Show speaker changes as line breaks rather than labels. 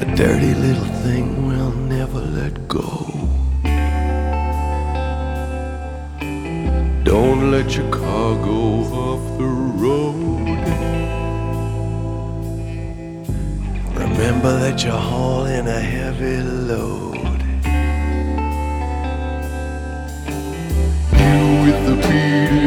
A dirty little thing will never let go. Don't let your car go off the road. Remember that you're hauling a heavy load. You with the beat